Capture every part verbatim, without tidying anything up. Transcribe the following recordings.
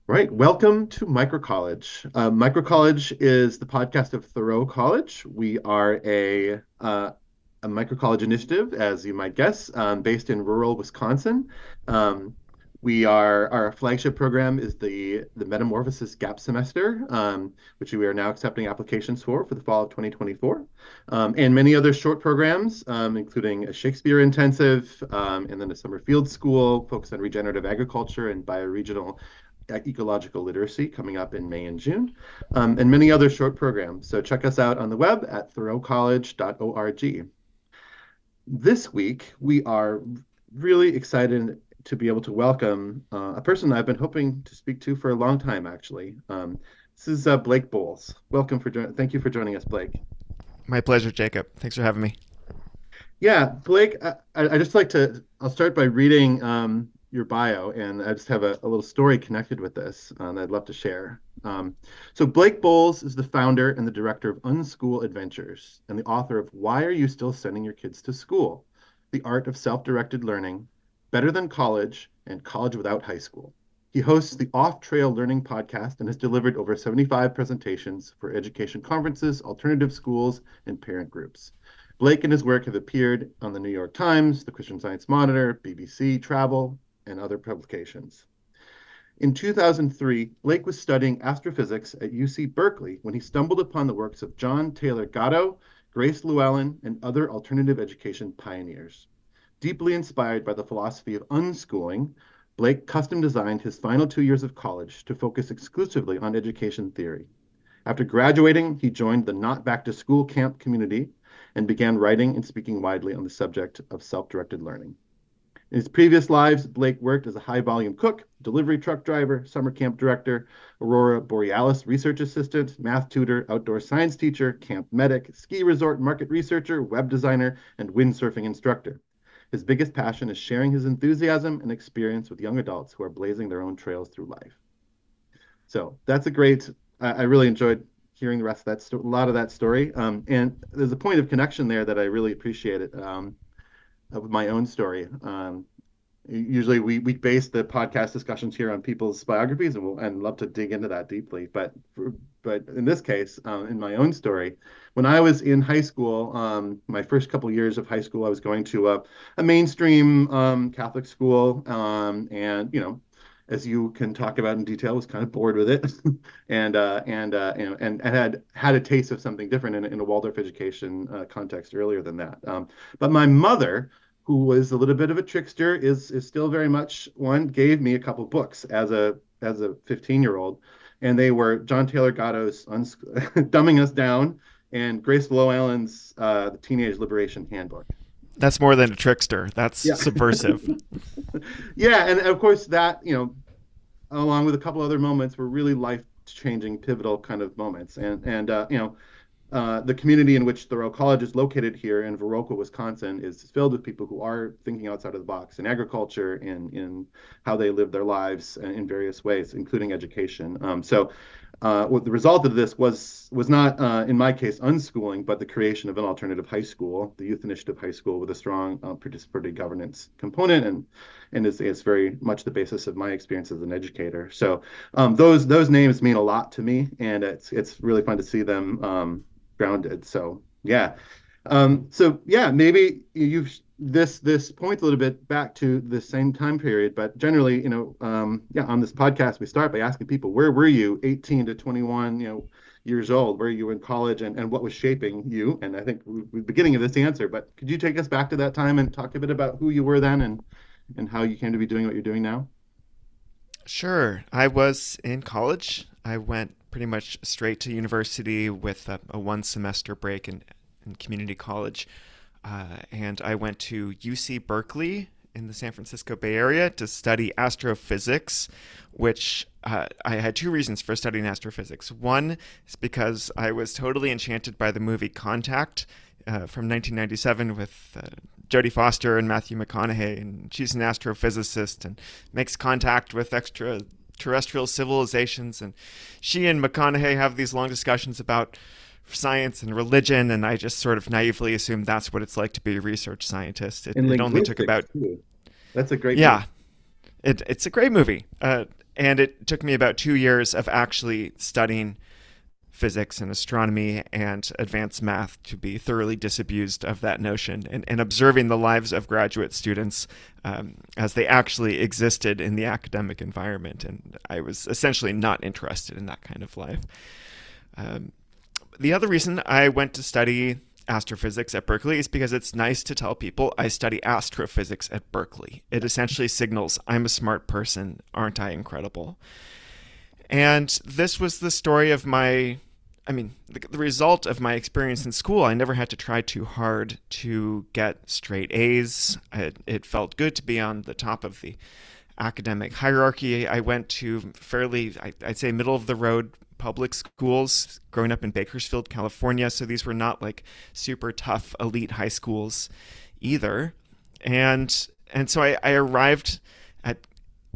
Right. Welcome to Micro College. Uh, Micro College is the podcast of Thoreau College. We are a uh, a micro college initiative, as you might guess, um, based in rural Wisconsin. Um, we are our flagship program is the the Metamorphosis Gap Semester, um, which we are now accepting applications for for the fall of twenty twenty-four, um, and many other short programs, um, including a Shakespeare intensive, um, and then a summer field school focused on regenerative agriculture and bioregional ecological literacy coming up in May and June, um, and many other short programs. So check us out on the web at thoreau college dot org. This week, we are really excited to be able to welcome uh, a person I've been hoping to speak to for a long time, actually. Um, this is uh, Blake Bowles. Welcome for jo- thank you for joining us, Blake. My pleasure, Jacob. Thanks for having me. Yeah, Blake, I, I just like to, I'll start by reading um, your bio, and I just have a, a little story connected with this um, that I'd love to share. Um, so, Blake Bowles is the founder and the director of Unschool Adventures and the author of Why Are You Still Sending Your Kids to School? The Art of Self-Directed Learning, Better Than College, and College Without High School. He hosts the Off Trail Learning podcast and has delivered over seventy-five presentations for education conferences, alternative schools, and parent groups. Blake and his work have appeared on the New York Times, the Christian Science Monitor, B B C Travel, and other publications. In two thousand three, Blake was studying astrophysics at U C Berkeley when he stumbled upon the works of John Taylor Gatto, Grace Llewellyn, and other alternative education pioneers. Deeply inspired by the philosophy of unschooling, Blake custom designed his final two years of college to focus exclusively on education theory. After graduating, he joined the Not Back to School camp community and began writing and speaking widely on the subject of self-directed learning. In his previous lives, Blake worked as a high-volume cook, delivery truck driver, summer camp director, Aurora Borealis research assistant, math tutor, outdoor science teacher, camp medic, ski resort market researcher, web designer, and windsurfing instructor. His biggest passion is sharing his enthusiasm and experience with young adults who are blazing their own trails through life. So that's a great, I, I really enjoyed hearing the rest of that, sto- a lot of that story. Um, and there's a point of connection there that I really appreciated um, with my own story. Um, usually we, we base the podcast discussions here on people's biographies and we'll and love to dig into that deeply. But for, but in this case, um, in my own story, when I was in high school, um, my first couple years of high school, I was going to a, a mainstream um, Catholic school, um, and you know, as you can talk about in detail, was kind of bored with it, and uh, and uh, you know, and, and had had a taste of something different in, in a Waldorf education uh, context earlier than that. Um, but my mother, who was a little bit of a trickster, is is still very much one, gave me a couple books as a as a fifteen year old, and they were John Taylor Gatto's Uns- Dumbing Us Down and Grace Llewellyn's uh, The Teenage Liberation Handbook. That's more than a trickster. That's Yeah. subversive. Yeah, and of course that, you know, along with a couple other moments were really life-changing, pivotal kind of moments. And and uh, you know, uh, the community in which Thoreau College is located here in Viroqua, Wisconsin, is filled with people who are thinking outside of the box in agriculture and in how they live their lives in various ways, including education. Um, so, uh, what the result of this was was not, uh, in my case, unschooling, but the creation of an alternative high school, the Youth Initiative High School, with a strong uh, participatory governance component, and and is is very much the basis of my experience as an educator. So, um, those those names mean a lot to me, and it's it's really fun to see them um, grounded. So yeah. Um, so yeah, maybe you've this this points a little bit back to the same time period, but generally, you know, um, yeah, on this podcast we start by asking people, where were you eighteen to twenty-one, you know, years old? Where you in college, and, and what was shaping you? And I think we're beginning of this answer, but could you take us back to that time and talk a bit about who you were then and and how you came to be doing what you're doing now? Sure. I was in college. I went pretty much straight to university with a, a one semester break in, in community college. Uh, and I went to U C Berkeley in the San Francisco Bay Area to study astrophysics, which uh, I had two reasons for studying astrophysics. One is because I was totally enchanted by the movie Contact uh, from nineteen ninety-seven with uh, Jodie Foster and Matthew McConaughey, and she's an astrophysicist and makes contact with extraterrestrial civilizations, and she and McConaughey have these long discussions about science and religion, and I just sort of naively assumed that's what it's like to be a research scientist. It, In it only took linguistics about, too. That's a great movie. yeah, it, it's a great movie. Uh, and it took me about two years of actually studying physics and astronomy and advanced math to be thoroughly disabused of that notion, and, and observing the lives of graduate students um, as they actually existed in the academic environment. And I was essentially not interested in that kind of life. Um, the other reason I went to study astrophysics at Berkeley is because it's nice to tell people I study astrophysics at Berkeley. It essentially signals I'm a smart person. Aren't I incredible? And this was the story of my, I mean, the, the result of my experience in school. I never had to try too hard to get straight A's. It, it felt good to be on the top of the academic hierarchy. I went to fairly, I, I'd say, middle of the road public schools growing up in Bakersfield, California. So these were not like super tough elite high schools either. And and so I, I arrived at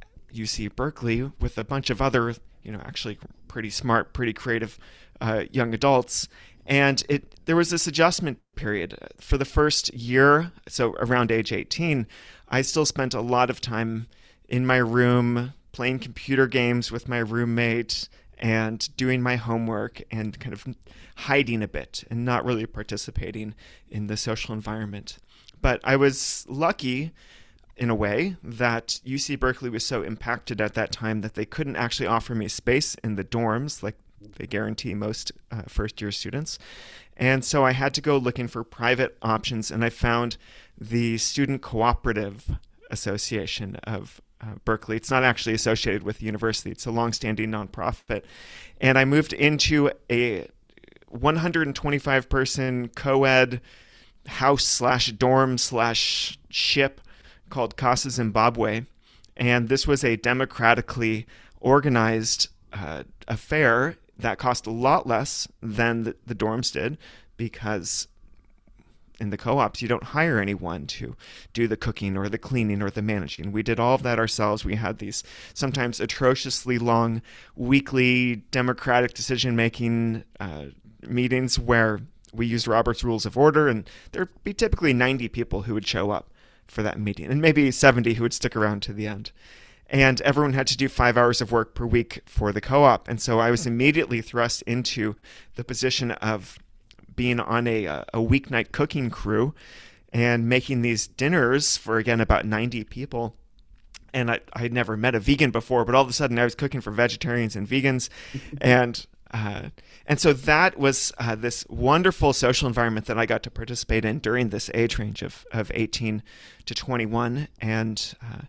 U C Berkeley with a bunch of other, you know, actually pretty smart, pretty creative uh, young adults. And it there was this adjustment period. For the first year, so around age eighteen, I still spent a lot of time in my room playing computer games with my roommate and doing my homework and kind of hiding a bit and not really participating in the social environment. But I was lucky in a way that U C Berkeley was so impacted at that time that they couldn't actually offer me space in the dorms like they guarantee most uh, first-year students. And so I had to go looking for private options, and I found the Student Cooperative Association of uh, Berkeley. It's not actually associated with the university. It's a long-standing nonprofit. And I moved into a one hundred twenty-five person co-ed house slash dorm slash ship called Casa Zimbabwe. And this was a democratically organized uh, affair that cost a lot less than the, the dorms did, because in the co-ops, you don't hire anyone to do the cooking or the cleaning or the managing. We did all of that ourselves. We had these sometimes atrociously long weekly democratic decision-making uh, meetings where we used Robert's Rules of Order, and there'd be typically ninety people who would show up for that meeting, and maybe seventy who would stick around to the end. And everyone had to do five hours of work per week for the co-op. And so I was immediately thrust into the position of being on a, a weeknight cooking crew and making these dinners for, again, about ninety people. And I had never met a vegan before, but all of a sudden I was cooking for vegetarians and vegans. and uh, and so that was uh, this wonderful social environment that I got to participate in during this age range of, of eighteen to twenty-one. And uh,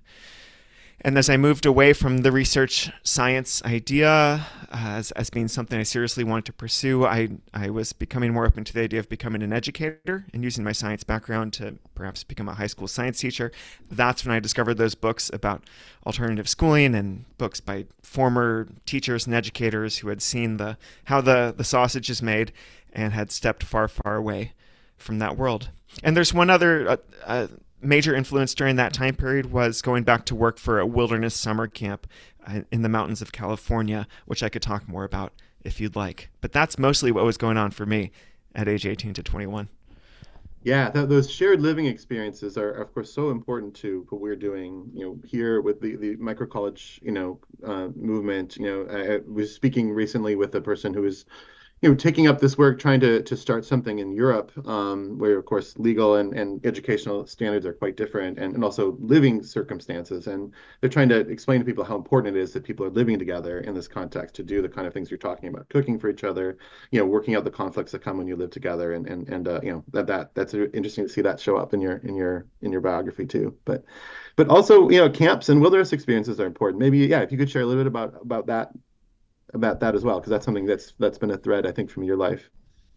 And as I moved away from the research science idea uh, as, as being something I seriously wanted to pursue, I, I was becoming more open to the idea of becoming an educator and using my science background to perhaps become a high school science teacher. That's when I discovered those books about alternative schooling and books by former teachers and educators who had seen the how the, the sausage is made and had stepped far, far away from that world. And there's one other... Uh, uh, major influence during that time period was going back to work for a wilderness summer camp in the mountains of California, which I could talk more about if you'd like. But that's mostly what was going on for me at age eighteen to twenty-one. Yeah, th those shared living experiences are, of course, so important to what we're doing, you know, here with the, the micro college, you know, uh, movement. You know, I, I was speaking recently with a person who was you know, taking up this work, trying to to start something in Europe, um, where of course legal and, and educational standards are quite different, and, and also living circumstances. And they're trying to explain to people how important it is that people are living together in this context to do the kind of things you're talking about, cooking for each other, you know, working out the conflicts that come when you live together. And and and uh, you know that that that's interesting to see that show up in your in your in your biography too. But but also, you know, camps and wilderness experiences are important. Maybe, yeah, if you could share a little bit about about that about that as well, because that's something that's that's been a thread, I think, from your life.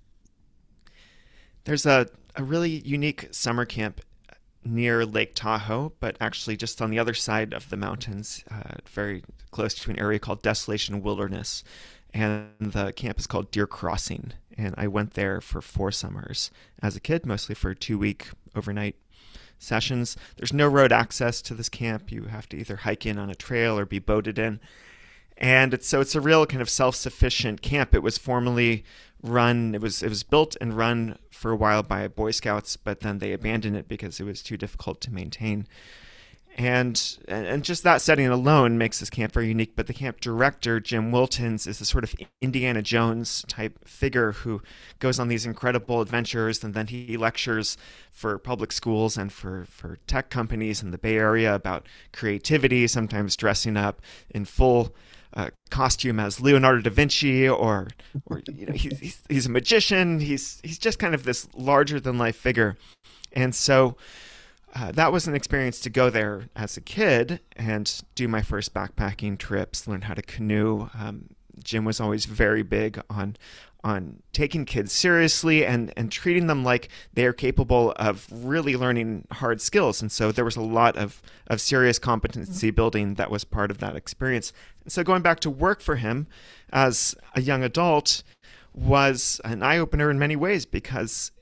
There's a, a really unique summer camp near Lake Tahoe, but actually just on the other side of the mountains, uh, very close to an area called Desolation Wilderness. And the camp is called Deer Crossing. And I went there for four summers as a kid, mostly for two-week overnight sessions. There's no road access to this camp. You have to either hike in on a trail or be boated in. And it's, so it's a real kind of self-sufficient camp. It was formerly run, it was it was built and run for a while by Boy Scouts, but then they abandoned it because it was too difficult to maintain. And and just that setting alone makes this camp very unique. But the camp director, Jim Wiltons, is a sort of Indiana Jones type figure who goes on these incredible adventures, and then he lectures for public schools and for, for tech companies in the Bay Area about creativity, sometimes dressing up in full uh, costume as Leonardo da Vinci, or or you know he's, he's he's a magician. He's he's just kind of this larger than life figure, and so uh, that was an experience to go there as a kid and do my first backpacking trips, learn how to canoe. Um, Jim was always very big on on taking kids seriously and, and treating them like they are capable of really learning hard skills. And so there was a lot of, of serious competency building that was part of that experience. And so going back to work for him as a young adult was an eye-opener in many ways because,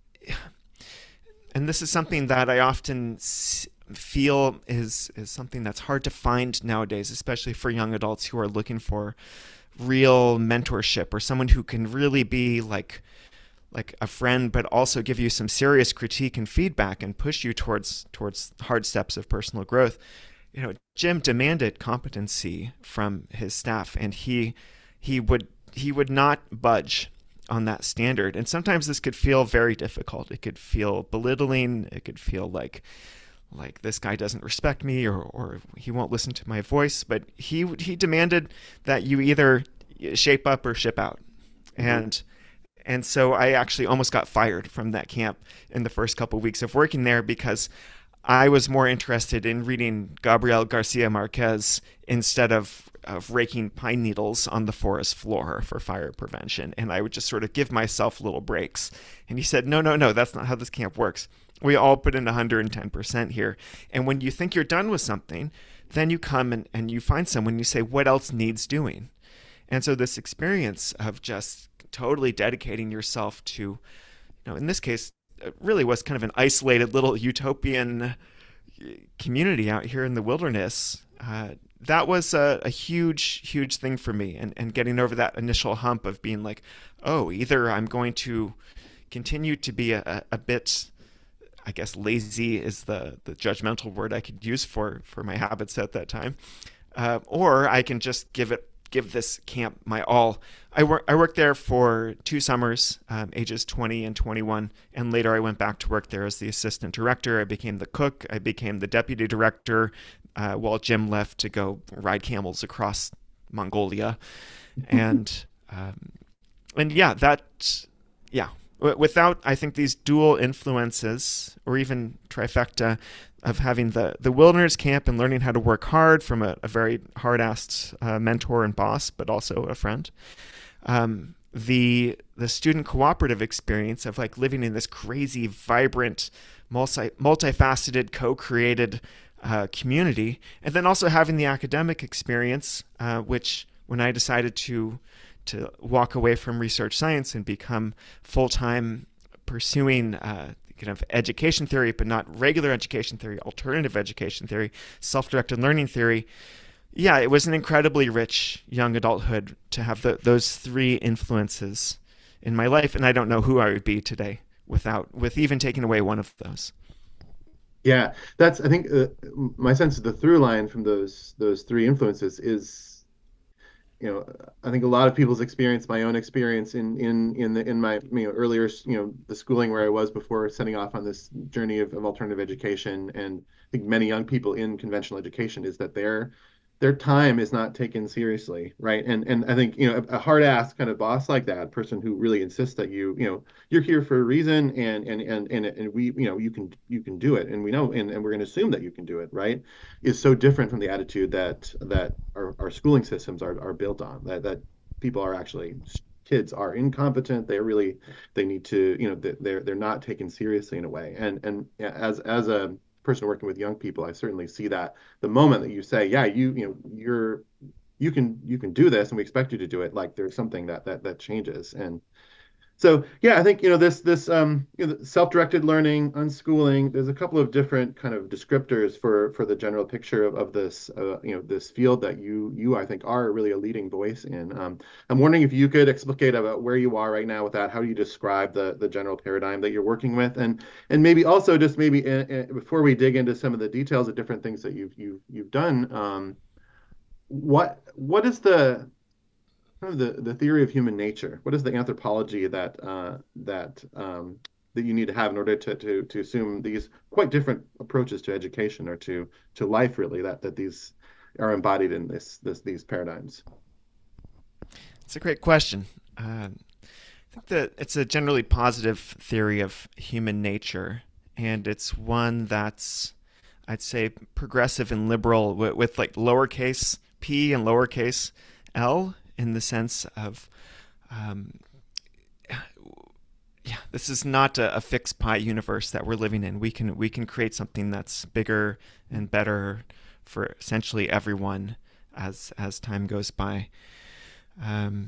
and this is something that I often feel is is something that's hard to find nowadays, especially for young adults who are looking for real mentorship or someone who can really be like like a friend, but also give you some serious critique and feedback and push you towards towards hard steps of personal growth. You know, Jim demanded competency from his staff, and he he would he would not budge on that standard. And sometimes this could feel very difficult. It could feel belittling. It could feel like like this guy doesn't respect me, or, or he won't listen to my voice. But he he demanded that you either shape up or ship out. Mm-hmm. And and so I actually almost got fired from that camp in the first couple of weeks of working there because I was more interested in reading Gabriel Garcia Marquez instead of of raking pine needles on the forest floor for fire prevention. And I would just sort of give myself little breaks. And he said, no, no, no, that's not how this camp works. We all put in one hundred ten percent here. And when you think you're done with something, then you come and, and you find someone, you say, what else needs doing? And so this experience of just totally dedicating yourself to, you know, in this case, it really was kind of an isolated little utopian community out here in the wilderness. Uh, that was a, a huge, huge thing for me. And, and getting over that initial hump of being like, oh, either I'm going to continue to be a, a bit, I guess lazy is the, the judgmental word I could use for, for my habits at that time. Uh, or I can just give it, give this camp my all. I, wor- I worked there for two summers, um, ages twenty and twenty-one. And later I went back to work there as the assistant director. I became the cook. I became the deputy director uh, while Jim left to go ride camels across Mongolia. and, um, and yeah, that, yeah. Without, I think, these dual influences, or even trifecta, of having the, the wilderness camp and learning how to work hard from a, a very hard-assed uh, mentor and boss, but also a friend, um, the the student cooperative experience of like living in this crazy, vibrant, multi multifaceted, co-created uh, community, and then also having the academic experience, uh, which when I decided to to walk away from research science and become full-time pursuing uh, kind of education theory, but not regular education theory, alternative education theory, self-directed learning theory. Yeah, it was an incredibly rich young adulthood to have the, those three influences in my life. And I don't know who I would be today without, with even taking away one of those. Yeah, that's, I think uh, my sense of the through line from those those three influences is, you know, I think a lot of people's experience, my own experience in in in the in my you know earlier you know the schooling where I was before setting off on this journey of, of alternative education, and I think many young people in conventional education, is that their their time is not taken seriously, right? And and I think you know a, a hard ass kind of boss like that, person who really insists that you you know you're here for a reason, and and and and and we you know you can you can do it, and we know, and, and we're going to assume that you can do it, right? Is so different from the attitude that that our, our schooling systems are are built on. That that people are actually kids are incompetent. They really they need to you know they're they're not taken seriously in a way. And and as as a person working with young people, I certainly see that the moment that you say, yeah, you you know you're you can you can do this, and we expect you to do it, like there's something that that that changes. And So yeah, I think you know this this um you know, self-directed learning, unschooling. There's a couple of different kind of descriptors for for the general picture of, of this uh, you know this field that you you I think are really a leading voice in. Um, I'm wondering if you could explicate about where you are right now with that. How do you describe the the general paradigm that you're working with, and and maybe also just maybe uh, uh, before we dig into some of the details of different things that you've you've you've done, um, what what is the kind of the, the theory of human nature? What is the anthropology that uh, that um, that you need to have in order to, to to assume these quite different approaches to education or to to life, really, that that these are embodied in this this these paradigms? It's a great question. Uh, I think that it's a generally positive theory of human nature, and it's one that's, I'd say, progressive and liberal with, with like lowercase p and lowercase l, in the sense of, um, yeah, this is not a, a fixed pi universe that we're living in. We can we can create something that's bigger and better for essentially everyone as as time goes by. Um,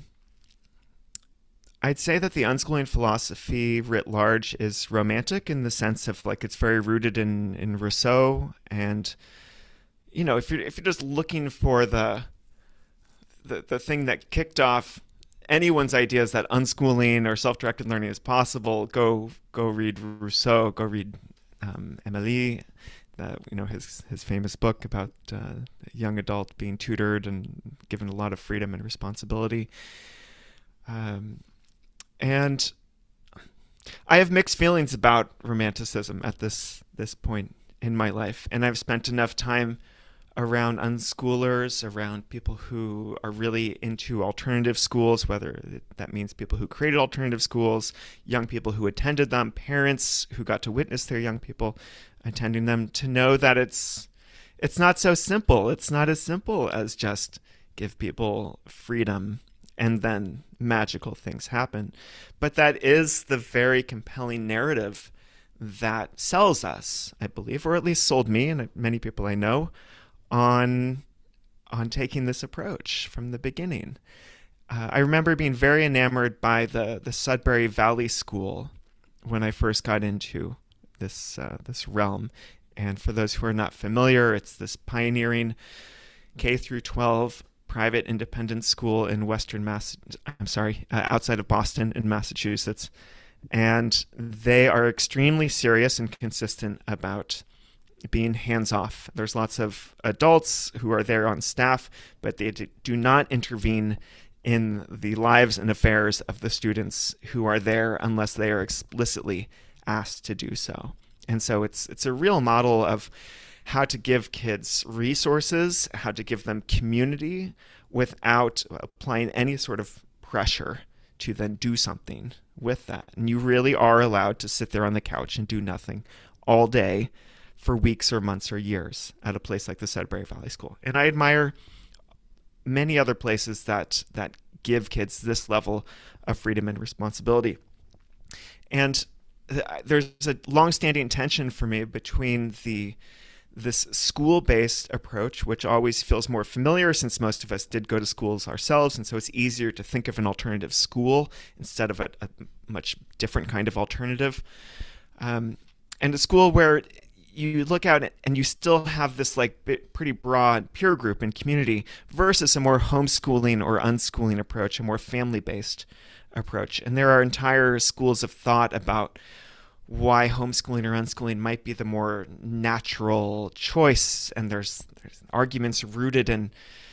I'd say that the unschooling philosophy writ large is romantic in the sense of like it's very rooted in in Rousseau, and you know if you're if you're just looking for the the, the thing that kicked off anyone's ideas that unschooling or self-directed learning is possible, go go read Rousseau, go read um, Emily, uh, you know his his famous book about uh, a young adult being tutored and given a lot of freedom and responsibility. Um, and I have mixed feelings about romanticism at this this point in my life, and I've spent enough time around unschoolers, around people who are really into alternative schools, whether that means people who created alternative schools, young people who attended them, parents who got to witness their young people attending them, to know that it's it's not so simple. It's not as simple as just give people freedom and then magical things happen. But that is the very compelling narrative that sells us, I believe, or at least sold me and many people I know, on on taking this approach from the beginning. Uh, I remember being very enamored by the the Sudbury Valley School when I first got into this uh, this realm. And for those who are not familiar, it's this pioneering K through twelve private independent school in Western Mass. I'm sorry, uh, outside of Boston in Massachusetts, and they are extremely serious and consistent about being hands-off. There's lots of adults who are there on staff, but they do not intervene in the lives and affairs of the students who are there unless they are explicitly asked to do so. And so it's it's a real model of how to give kids resources, how to give them community without applying any sort of pressure to then do something with that. And you really are allowed to sit there on the couch and do nothing all day for weeks or months or years at a place like the Sudbury Valley School. And I admire many other places that that give kids this level of freedom and responsibility. And there's a long-standing tension for me between the this school-based approach, which always feels more familiar since most of us did go to schools ourselves, and so it's easier to think of an alternative school instead of a, a much different kind of alternative. Um, and a school where you look out and you still have this like pretty broad peer group and community versus a more homeschooling or unschooling approach, a more family-based approach. And there are entire schools of thought about why homeschooling or unschooling might be the more natural choice. And there's, there's arguments rooted in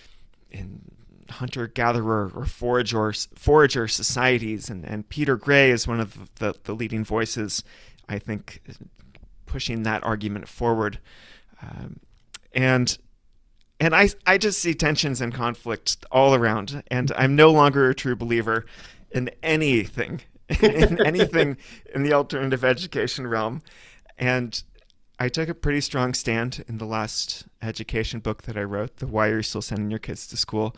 in hunter-gatherer or forager, forager societies. And, and Peter Gray is one of the, the leading voices, I think, pushing that argument forward. Um, and and I, I just see tensions and conflict all around. And I'm no longer a true believer in anything in anything in the alternative education realm. And I took a pretty strong stand in the last education book that I wrote, the Why Are You Still Sending Your Kids to School,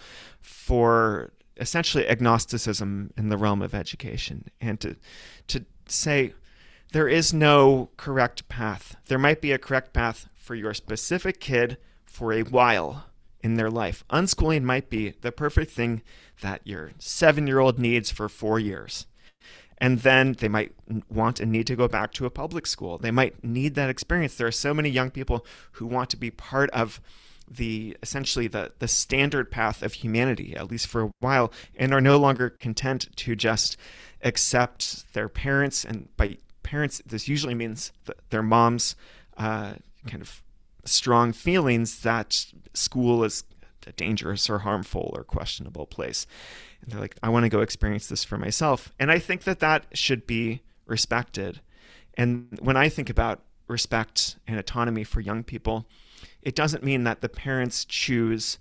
for essentially agnosticism in the realm of education, and to to say there is no correct path. There might be a correct path for your specific kid for a while in their life. Unschooling might be the perfect thing that your seven-year-old needs for four years. And then they might want and need to go back to a public school. They might need that experience. There are so many young people who want to be part of the essentially the the standard path of humanity, at least for a while, and are no longer content to just accept their parents. And by parents, this usually means their moms' uh, kind of strong feelings that school is a dangerous or harmful or questionable place. And they're like, I want to go experience this for myself. And I think that that should be respected. And when I think about respect and autonomy for young people, it doesn't mean that the parents choose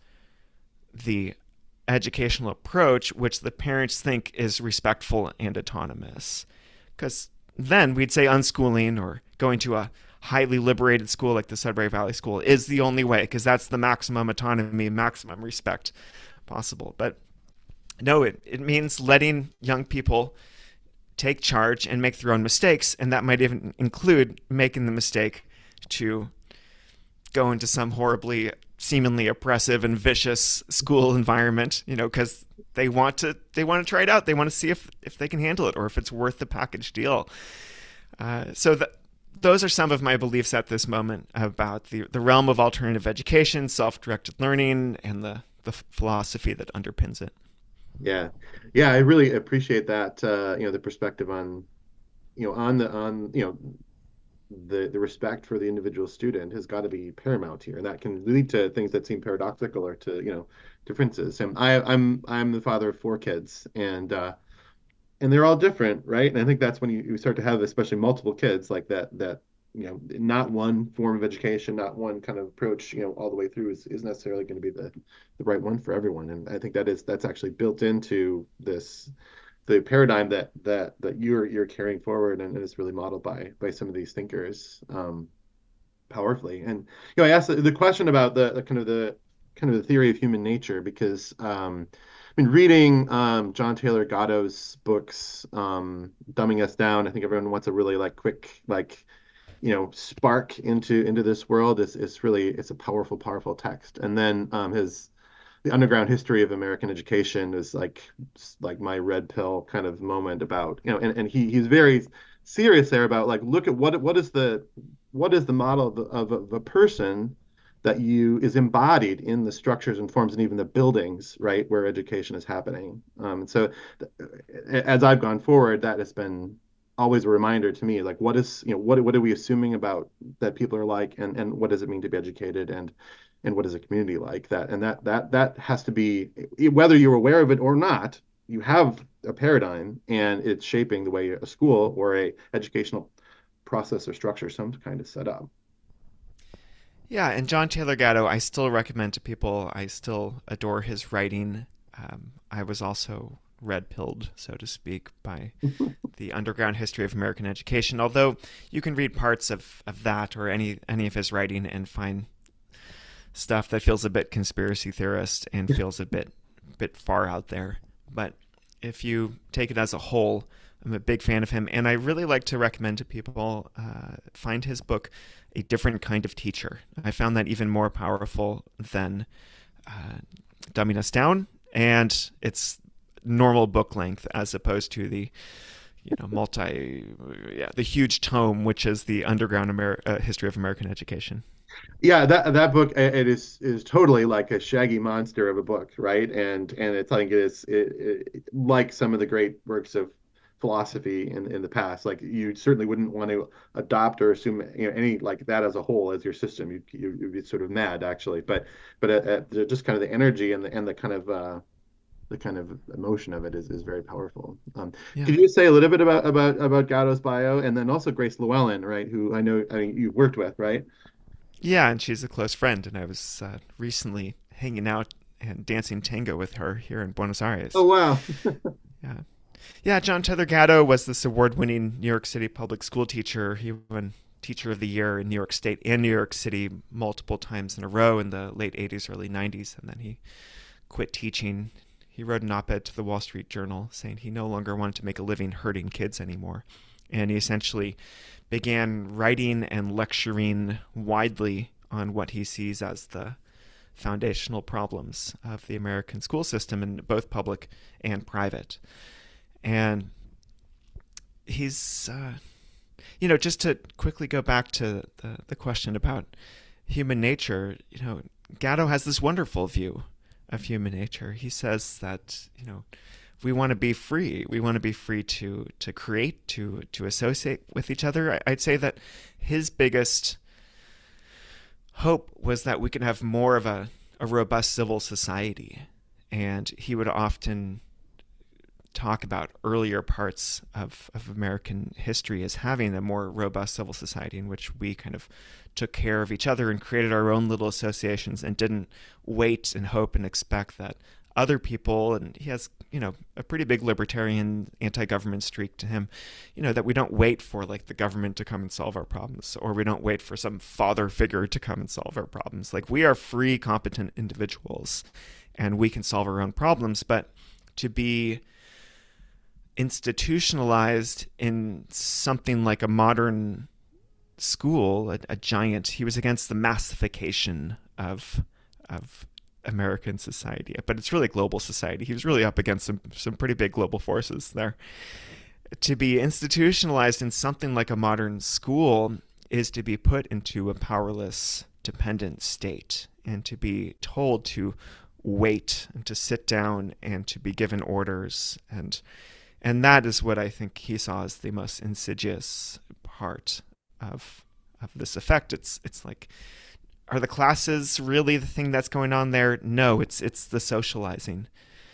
the educational approach which the parents think is respectful and autonomous. Because then we'd say unschooling or going to a highly liberated school like the Sudbury Valley School is the only way, because that's the maximum autonomy, maximum respect possible. But no, it, it means letting young people take charge and make their own mistakes, and that might even include making the mistake to go into some horribly, seemingly oppressive and vicious school environment, you know, because they want to they want to try it out. They want to see if, if they can handle it or if it's worth the package deal. Uh, so that those are some of my beliefs at this moment about the, the realm of alternative education, self-directed learning, and the, the philosophy that underpins it. Yeah. Yeah, I really appreciate that, uh, you know, the perspective on, you know, on the, on, you know, the, the respect for the individual student has got to be paramount here. And that can lead to things that seem paradoxical or to, you know, differences. And I, I'm, I'm the father of four kids, and, uh, and they're all different, right? And I think that's when you, you start to have, especially multiple kids like that, that, you know, not one form of education, not one kind of approach, you know, all the way through is, is necessarily going to be the, the right one for everyone. And I think that is, that's actually built into this, the paradigm that, that, that you're, you're carrying forward, and it's really modeled by, by some of these thinkers, um, powerfully. And, you know, I asked the, the question about the, the kind of the, kind of the theory of human nature, because, um, I've been reading um, John Taylor Gatto's books, um, Dumbing Us Down. I think everyone wants a really like quick, like, you know, spark into into this world. It's it's really it's a powerful, powerful text. And then um, his The Underground History of American Education is like like my red pill kind of moment about, you know, and, and he he's very serious there about like, look at what what is the what is the model of, of, of a person that you is embodied in the structures and forms and even the buildings, right, where education is happening. Um, and so as I've gone forward, that has been always a reminder to me, like what is, you know, what what are we assuming about that people are like, and and what does it mean to be educated, and and what is a community like that? And that that that has to be, whether you're aware of it or not, you have a paradigm, and it's shaping the way a school or a educational process or structure some kind of set up. Yeah, and John Taylor Gatto, I still recommend to people. I still adore his writing. Um, I was also red-pilled, so to speak, by the Underground History of American Education, although you can read parts of, of that or any any of his writing and find stuff that feels a bit conspiracy theorist and feels a bit bit far out there. But if you take it as a whole, I'm a big fan of him, and I really like to recommend to people uh, find his book, A Different Kind of Teacher. I found that even more powerful than uh, Dumbing Us Down, and it's normal book length as opposed to the, you know, multi, yeah, the huge tome, which is the Underground Amer- uh, History of American Education. Yeah, that that book, it is is totally like a shaggy monster of a book, right? And and it's like it is it, it, like some of the great works of philosophy in in the past. Like you certainly wouldn't want to adopt or assume, you know, any like that as a whole as your system. You you you'd be sort of mad actually. But but uh, uh, just kind of the energy and the and the kind of uh, the kind of emotion of it is is very powerful. Um, Yeah. could you say a little bit about about about Gatto's bio, and then also Grace Llewellyn, right? Who I know, I mean, you've worked with, right? Yeah, and she's a close friend, and I was uh, recently hanging out and dancing tango with her here in Buenos Oh Aires. wow. Yeah. Yeah, John Taylor Gatto was this award-winning New York City public school teacher. He won Teacher of the Year in New York State and New York City multiple times in a row in the late eighties, early nineties, and then he quit teaching. He wrote an op-ed to the Wall Street Journal saying he no longer wanted to make a living hurting kids anymore. And he essentially began writing and lecturing widely on what he sees as the foundational problems of the American school system, in both public and private. And he's, uh, you know, just to quickly go back to the, the question about human nature, you know, Gatto has this wonderful view of human nature. He says that, you know, we want to be free. We want to be free to to create, to to associate with each other. I'd say that his biggest hope was that we could have more of a, a robust civil society. And he would often talk about earlier parts of, of American history as having a more robust civil society in which we kind of took care of each other and created our own little associations and didn't wait and hope and expect that other people, and he has, you know, a pretty big libertarian anti-government streak to him, you know, that we don't wait for like the government to come and solve our problems, or we don't wait for some father figure to come and solve our problems. Like, we are free, competent individuals and we can solve our own problems, but to be institutionalized in something like a modern school, a, a giant, he was against the massification of of American society, but it's really global society. He was really up against some some pretty big global forces there. To be institutionalized in something like a modern school is to be put into a powerless, dependent state, and to be told to wait and to sit down and to be given orders, and and that is what I think he saw as the most insidious part of of this effect. It's it's like, are the classes really the thing that's going on there? No, it's it's the socializing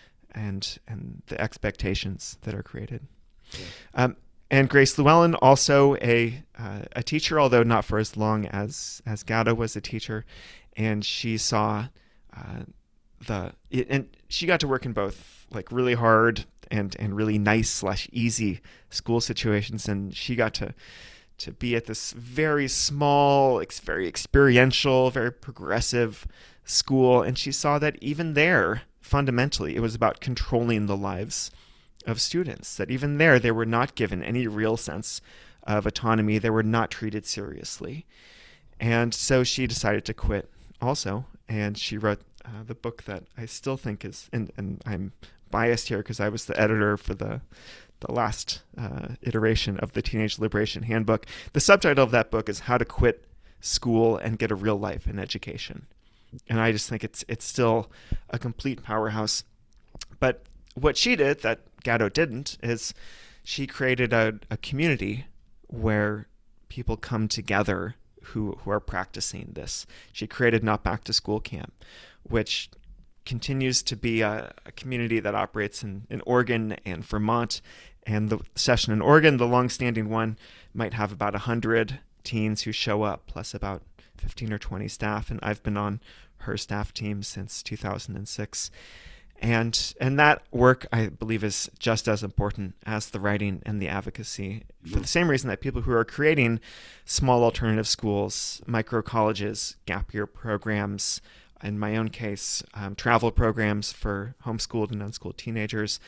and and the expectations that are created. Yeah. Um, and Grace Llewellyn, also a uh, a teacher, although not for as long as as Gatto was a teacher, and she saw uh, the it, and she got to work in both like really hard and and really nice slash easy school situations, and she got to to be at this very small, very experiential, very progressive school. And she saw that even there, fundamentally, it was about controlling the lives of students, that even there, they were not given any real sense of autonomy. They were not treated seriously. And so she decided to quit also. And she wrote uh, the book that I still think is, and, and I'm biased here because I was the editor for the the last uh, iteration of the Teenage Liberation Handbook. The subtitle of that book is How to Quit School and Get a Real Life in Education. And I just think it's it's still a complete powerhouse. But what she did that Gatto didn't is she created a, a community where people come together who, who are practicing this. She created Not Back to School Camp, which continues to be a, a community that operates in, in Oregon and Vermont. And the session in Oregon, the long-standing one, might have about one hundred teens who show up, plus about fifteen or twenty staff. And I've been on her staff team since two thousand six. And and that work, I believe, is just as important as the writing and the advocacy, for the same reason that people who are creating small alternative schools, micro colleges, gap year programs, in my own case, um, travel programs for homeschooled and unschooled teenagers.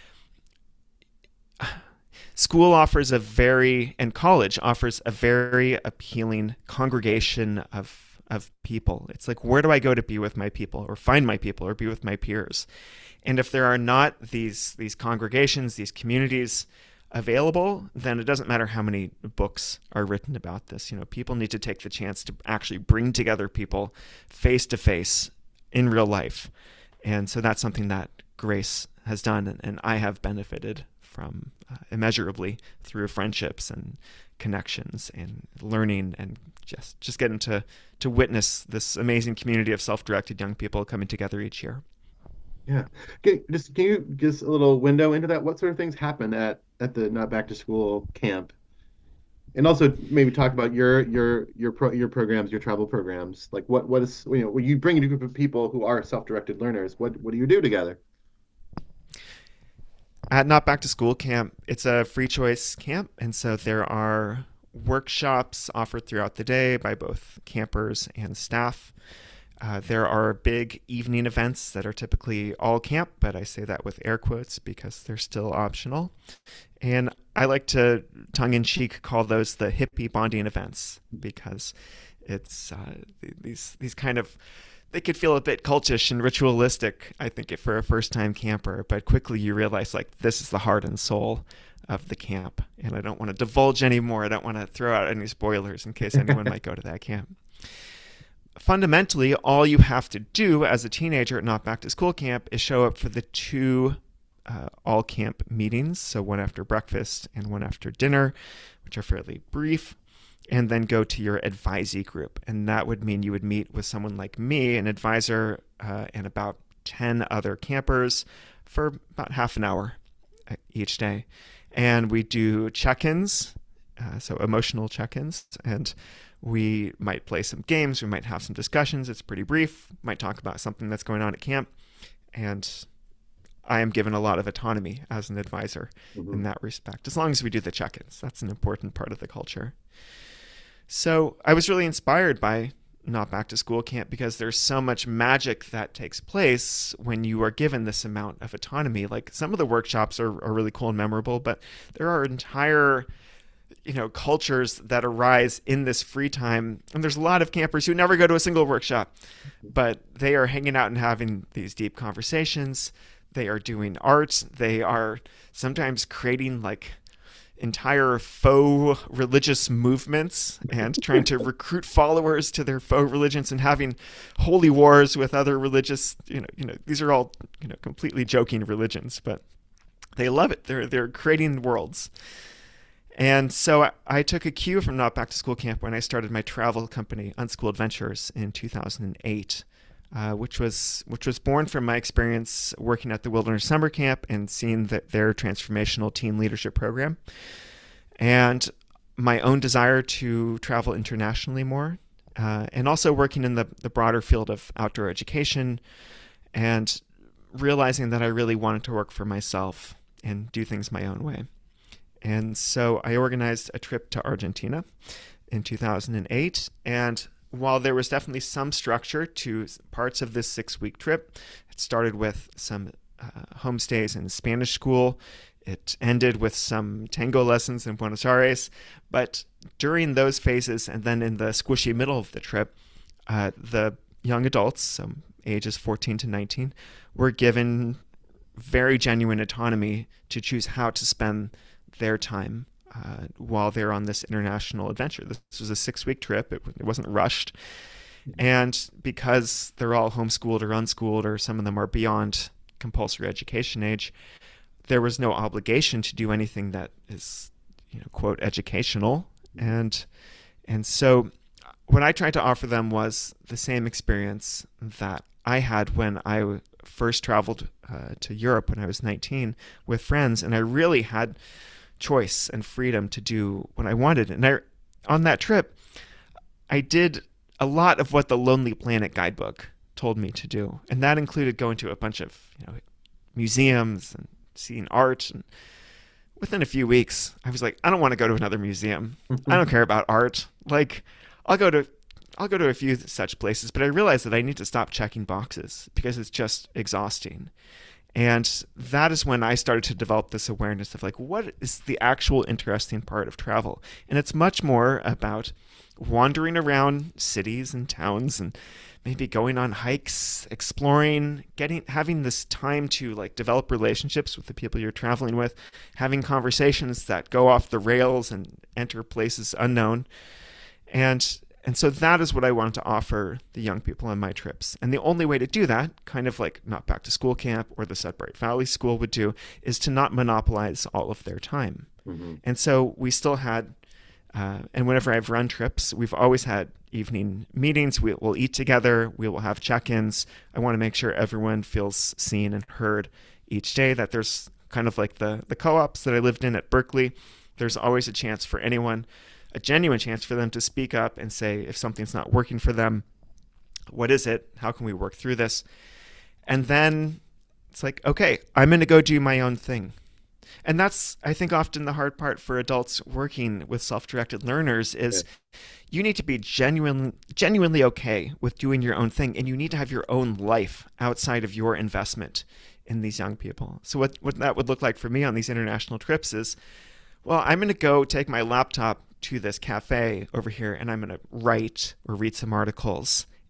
School offers a very, and college offers a very appealing congregation of of people. It's like, where do I go to be with my people, or find my people, or be with my peers? And if there are not these these congregations, these communities available, then it doesn't matter how many books are written about this. You know, people need to take the chance to actually bring together people face to face in real life. And so that's something that Grace has done, and, and I have benefited from uh, immeasurably through friendships and connections and learning, and just just getting to to witness this amazing community of self-directed young people coming together each year. Yeah. Can, just can you give us a little window into that? What sort of things happen at at the Not Back to School camp? And also maybe talk about your your your pro, your programs, your travel programs. Like what what is, you know, when you bring a group of people who are self-directed learners, what what do you do together? At Not Back to School camp, it's a free choice camp, and so there are workshops offered throughout the day by both campers and staff. Uh, there are big evening events that are typically all camp, but I say that with air quotes because they're still optional. And I like to tongue-in-cheek call those the hippie bonding events, because it's uh, these these kind of they could feel a bit cultish and ritualistic, I think, for a first-time camper. But quickly you realize, like, this is the heart and soul of the camp. And I don't want to divulge anymore. I don't want to throw out any spoilers in case anyone might go to that camp. Fundamentally, all you have to do as a teenager at Not Back to School Camp is show up for the two uh, all-camp meetings, so one after breakfast and one after dinner, which are fairly brief, and then go to your advisee group. And that would mean you would meet with someone like me, an advisor, uh, and about ten other campers for about half an hour each day. And we do check-ins, uh, so emotional check-ins, and we might play some games, we might have some discussions. It's pretty brief, might talk about something that's going on at camp, and I am given a lot of autonomy as an advisor mm-hmm. in that respect, as long as we do the check-ins. That's an important part of the culture. So I was really inspired by Not Back to School Camp because there's so much magic that takes place when you are given this amount of autonomy. Like, some of the workshops are, are really cool and memorable, but there are entire, you know, cultures that arise in this free time. And there's a lot of campers who never go to a single workshop, but they are hanging out and having these deep conversations. They are doing art. They are sometimes creating like entire faux religious movements and trying to recruit followers to their faux religions and having holy wars with other religious, you know, you know, these are all, you know, completely joking religions, but they love it. They're, they're creating worlds. And so I, I took a cue from Not Back to School Camp when I started my travel company, Unschool Adventures, in two thousand eight. Uh, which was which was born from my experience working at the Wilderness Summer Camp and seeing the, their transformational teen leadership program, and my own desire to travel internationally more, uh, and also working in the, the broader field of outdoor education, and realizing that I really wanted to work for myself and do things my own way. And so I organized a trip to Argentina in two thousand eight, and while there was definitely some structure to parts of this six-week trip, it started with some uh, homestays in Spanish school. It ended with some tango lessons in Buenos Aires. But during those phases, and then in the squishy middle of the trip, uh, the young adults, so ages fourteen to nineteen, were given very genuine autonomy to choose how to spend their time Uh, while they're on this international adventure. This was a six-week trip. It, it wasn't rushed. And because they're all homeschooled or unschooled, or some of them are beyond compulsory education age, there was no obligation to do anything that is, you know, quote, educational. And and so what I tried to offer them was the same experience that I had when I first traveled uh, to Europe when I was nineteen with friends, and I really had choice and freedom to do what I wanted. And I, on that trip, I did a lot of what the Lonely Planet guidebook told me to do. And that included going to a bunch of, you know, museums and seeing art. And within a few weeks, I was like, I don't want to go to another museum. I don't care about art. Like, I'll go to I'll go to a few such places, but I realized that I need to stop checking boxes because it's just exhausting. And that is when I started to develop this awareness of, like, what is the actual interesting part of travel? And it's much more about wandering around cities and towns and maybe going on hikes, exploring, getting, having this time to, like, develop relationships with the people you're traveling with, having conversations that go off the rails and enter places unknown. And And so that is what I wanted to offer the young people on my trips. And the only way to do that, kind of like Not Back to School Camp or the Sudbury Valley School would do, is to not monopolize all of their time. Mm-hmm. And so we still had, uh, and whenever I've run trips, we've always had evening meetings. We, we'll eat together. We will have check-ins. I want to make sure everyone feels seen and heard each day, that there's kind of like the, the co-ops that I lived in at Berkeley. There's always a chance for anyone, a genuine chance for them to speak up and say if something's not working for them, what is it? How can we work through this? And then it's like, okay, I'm going to go do my own thing. And that's, I think, often the hard part for adults working with self-directed learners is yeah. you need to be genuine, genuinely okay with doing your own thing, and you need to have your own life outside of your investment in these young people. So what, what that would look like for me on these international trips is, well, I'm going to go take my laptop to this cafe over here, and I'm going to write or read some articles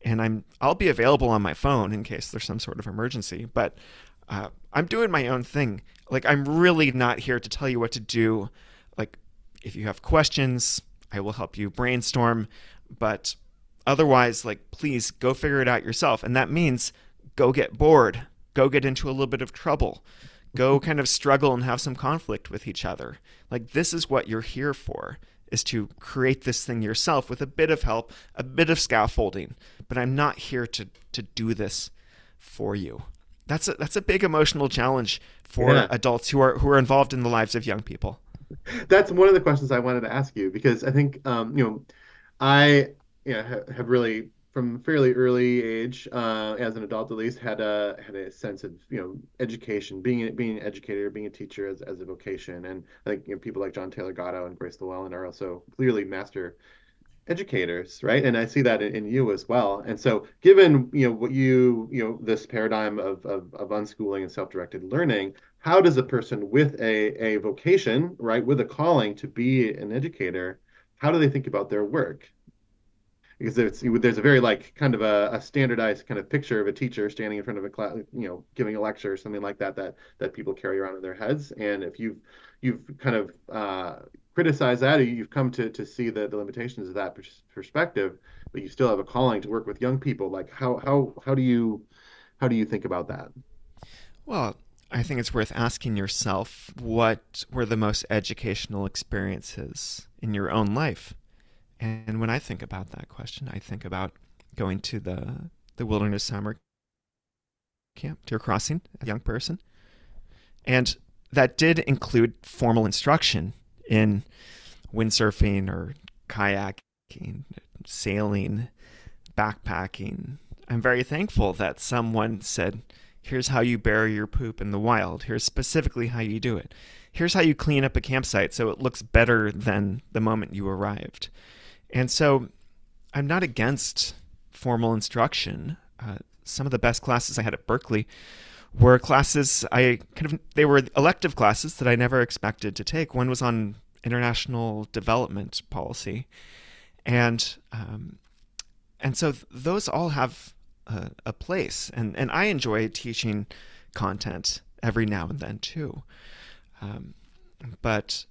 and I'm I'll be available on my phone in case there's some sort of emergency, but uh, I'm doing my own thing. Like, I'm really not here to tell you what to do. Like, if you have questions, I will help you brainstorm, but otherwise, like, please go figure it out yourself. And that means go get bored, go get into a little bit of trouble, go kind of struggle and have some conflict with each other. Like, this is what you're here for, is to create this thing yourself with a bit of help, a bit of scaffolding. But I'm not here to to do this for you. That's a, that's a big emotional challenge for Yeah. adults who are who are involved in the lives of young people. That's one of the questions I wanted to ask you because I think um, you know I you know, ha have really from a fairly early age uh, as an adult at least had a had a sense of you know education being being an educator being a teacher as, as a vocation and I think you know people like John Taylor Gatto and Grace Llewellyn are also clearly master educators, right? And I see that in, in you as well. And so, given you know what you you know this paradigm of of, of unschooling and self-directed learning, how does a person with a a vocation, right, with a calling to be an educator, how do they think about their work? Because it's, there's a very like kind of a, a standardized kind of picture of a teacher standing in front of a class, you know, giving a lecture or something like that that that people carry around in their heads. And if you've you've kind of uh, criticized that, or you've come to to see the, the limitations of that pers perspective, but you still have a calling to work with young people. Like how how how do you how do you think about that? Well, I think it's worth asking yourself, what were the most educational experiences in your own life? And when I think about that question, I think about going to the the wilderness summer camp, Deer Crossing, as a young person. And that did include formal instruction in windsurfing or kayaking, sailing, backpacking. I'm very thankful that someone said, here's how you bury your poop in the wild. Here's specifically how you do it. Here's how you clean up a campsite so it looks better than the moment you arrived. And so I'm not against formal instruction. Uh, some of the best classes I had at Berkeley were classes I kind of, they were elective classes that I never expected to take. One was on international development policy. And, um, and so th- those all have a, a place. And, and I enjoy teaching content every now and then too. Um, but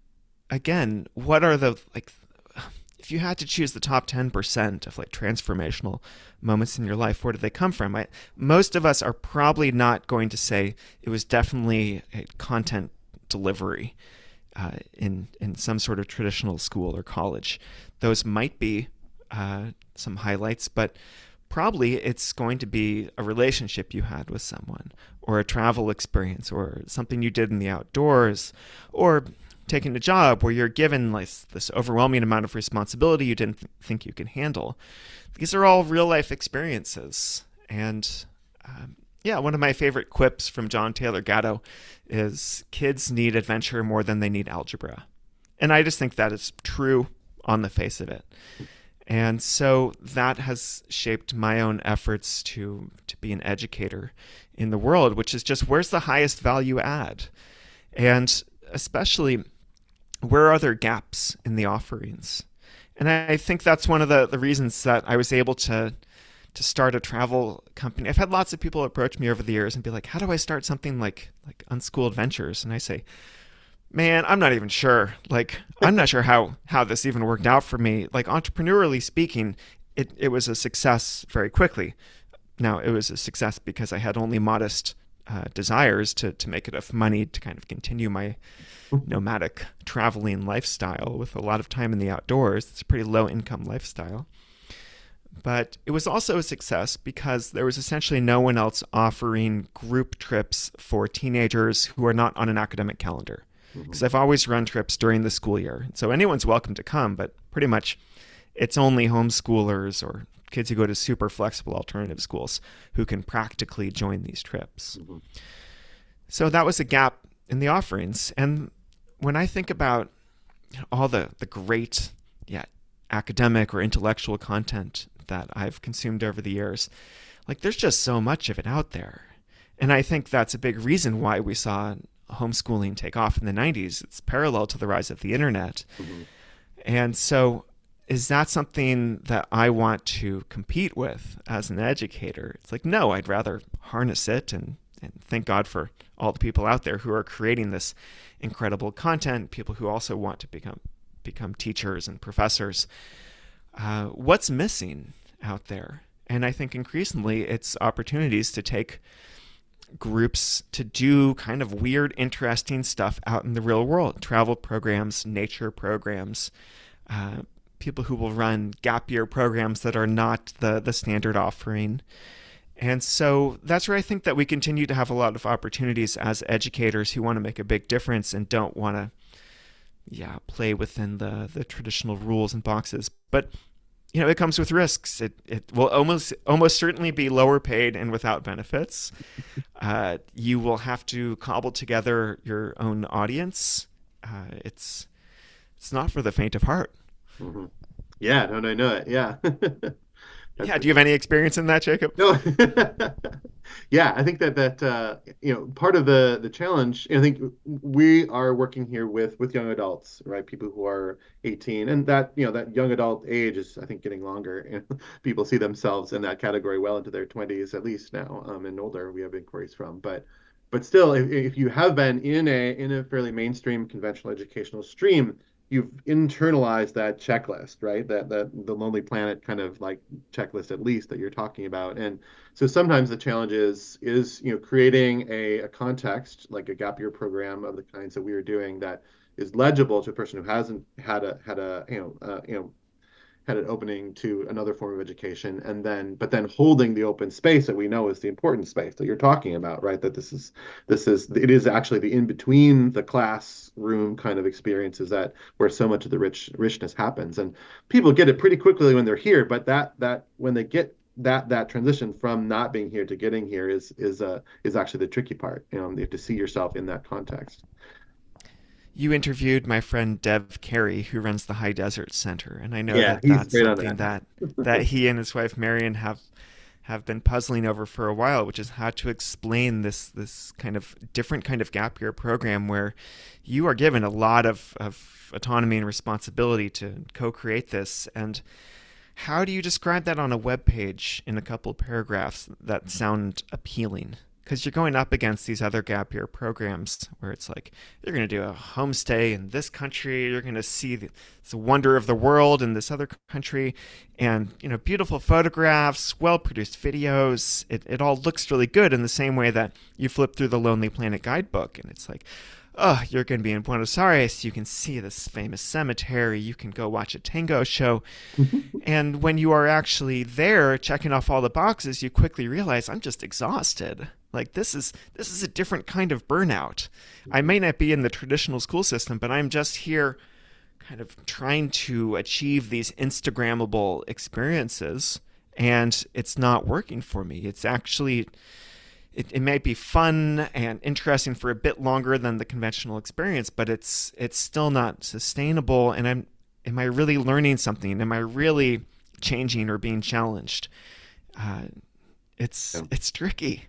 again, what are the, like, if you had to choose the top ten percent of like transformational moments in your life, where do they come from? I, most of us are probably not going to say it was definitely a content delivery uh, in, in some sort of traditional school or college. Those might be uh, some highlights, but probably it's going to be a relationship you had with someone, or a travel experience, or something you did in the outdoors, or taking a job where you're given like this overwhelming amount of responsibility you didn't th- think you could handle. These are all real life experiences. And um, yeah, one of my favorite quips from John Taylor Gatto is, kids need adventure more than they need algebra. And I just think that is true on the face of it. And so that has shaped my own efforts to to be an educator in the world, which is just, where's the highest value add? And especially, where are there gaps in the offerings? And I think that's one of the, the reasons that I was able to to start a travel company. I've had lots of people approach me over the years and be like, how do I start something like like Unschooled Ventures? And I say, man, I'm not even sure. Like, I'm not sure how how this even worked out for me. Like, entrepreneurially speaking, it, it was a success very quickly. Now, it was a success because I had only modest uh, desires to to make enough money to kind of continue my nomadic traveling lifestyle with a lot of time in the outdoors. It's a pretty low income lifestyle. But it was also a success because there was essentially no one else offering group trips for teenagers who are not on an academic calendar. Because mm-hmm. I've always run trips during the school year. So anyone's welcome to come, but pretty much it's only homeschoolers or kids who go to super flexible alternative schools who can practically join these trips. Mm-hmm. So that was a gap in the offerings. And when I think about all the, the great yeah, academic or intellectual content that I've consumed over the years, like, there's just so much of it out there. And I think that's a big reason why we saw homeschooling take off in the nineties. It's parallel to the rise of the internet. Mm-hmm. And so is that something that I want to compete with as an educator? It's like, no, I'd rather harness it and, and thank God for all the people out there who are creating this incredible content, people who also want to become become teachers and professors. Uh, what's missing out there? And I think increasingly it's opportunities to take groups to do kind of weird, interesting stuff out in the real world. Travel programs, nature programs, uh, people who will run gap year programs that are not the, the standard offering. And so that's where I think that we continue to have a lot of opportunities as educators who want to make a big difference and don't want to, yeah, play within the, the traditional rules and boxes. But you know, it comes with risks. It it will almost almost certainly be lower paid and without benefits. Uh, you will have to cobble together your own audience. Uh, it's it's not for the faint of heart. Mm-hmm. Yeah, no, no, I know it. Yeah. Yeah. Do you have any experience in that, Jacob? No. Yeah, I think that that uh, you know part of the the challenge. I think we are working here with with young adults, right? People who are eighteen, and that you know that young adult age is I think getting longer. And people see themselves in that category well into their twenties at least now, um, and older. We have inquiries from, but but still, if, if you have been in a in a fairly mainstream conventional educational stream, you've internalized that checklist, right? That that the Lonely Planet kind of like checklist at least that you're talking about. And so sometimes the challenge is is you know creating a, a context like a gap year program of the kinds that we are doing that is legible to a person who hasn't had a had a you know uh, you know had an opening to another form of education, and then but then holding the open space that we know is the important space that you're talking about, right? That this is this is it is actually the in between the classroom kind of experiences that where so much of the rich richness happens, and people get it pretty quickly when they're here, but that that when they get that that transition from not being here to getting here is is uh is actually the tricky part. You know, you have to see yourself in that context. You interviewed my friend Dev Carey, who runs the High Desert Center, and I know Yeah, that he's that's great on something that. that that he and his wife Marion have have been puzzling over for a while, which is how to explain this this kind of different kind of gap year program where you are given a lot of, of autonomy and responsibility to co-create this. And how do you describe that on a web page in a couple of paragraphs that sound appealing? Because you're going up against these other gap year programs where it's like you're going to do a homestay in this country, you're going to see the, the wonder of the world in this other country, and you know, beautiful photographs, well-produced videos. It it all looks really good in the same way that you flip through the Lonely Planet guidebook, and it's like, oh, you're going to be in Buenos Aires. You can see this famous cemetery. You can go watch a tango show. And when you are actually there checking off all the boxes, you quickly realize I'm just exhausted. Like this is this is a different kind of burnout. I may not be in the traditional school system, but I'm just here kind of trying to achieve these Instagrammable experiences, and it's not working for me. It's actually it, it might be fun and interesting for a bit longer than the conventional experience, but it's it's still not sustainable. And I'm am I really learning something? Am I really changing or being challenged? Uh, it's Yeah. it's tricky.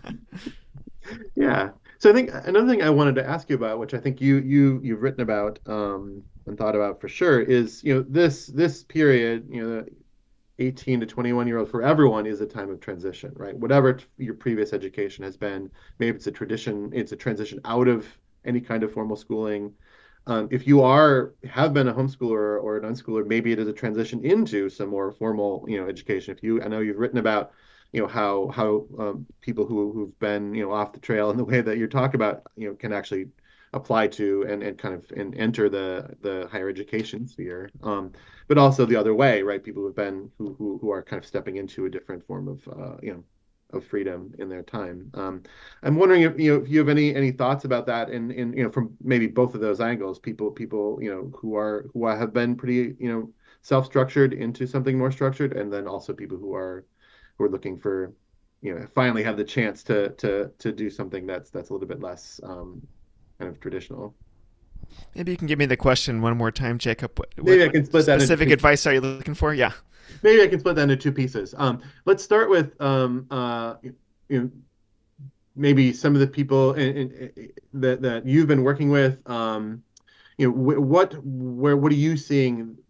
Yeah. So I think another thing I wanted to ask you about, which I think you you you've written about um, and thought about for sure, is you know this this period, you know, eighteen to twenty-one year old for everyone is a time of transition, right? Whatever t- your previous education has been, maybe it's a tradition, it's a transition out of any kind of formal schooling. Um, if you are have been a homeschooler or an unschooler, maybe it is a transition into some more formal, you know, education. If you, I know you've written about, you know, how how um, people who who've been, you know, off the trail in the way that you talk about, you know, can actually apply to and, and kind of and enter the the higher education sphere. Um, but also the other way, right? People who've been who who who are kind of stepping into a different form of uh, you know of freedom in their time. Um, I'm wondering if you know if you have any any thoughts about that, and and you know from maybe both of those angles, people people you know who are who have been pretty you know self-structured into something more structured, and then also people who are who are looking for you know finally have the chance to to to do something that's that's a little bit less um, kind of traditional. Maybe you can give me the question one more time, Jacob. What, Maybe what I can split that into specific two. advice are you looking for? Yeah. Maybe I can split that into two pieces. Um, let's start with um, uh, you know maybe some of the people in, in, that that you've been working with. Um, you know, wh- what where what are you seeing?